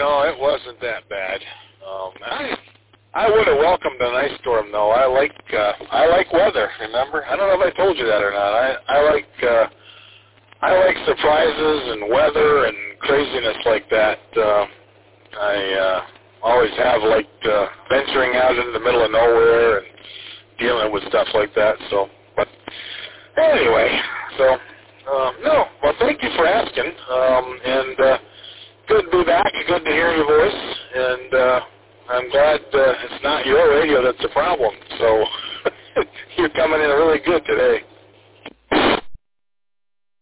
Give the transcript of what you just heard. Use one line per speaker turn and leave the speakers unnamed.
no, it wasn't that bad. I would have welcomed an ice storm, though. I like weather. Remember? I don't know if I told you that or not. I like surprises and weather and craziness like that. I always have liked venturing out into the middle of nowhere and dealing with stuff like that. So, but anyway, so no. Well, thank you for asking. And good to be back. Good to hear your voice. And I'm glad it's not your radio that's the problem. So.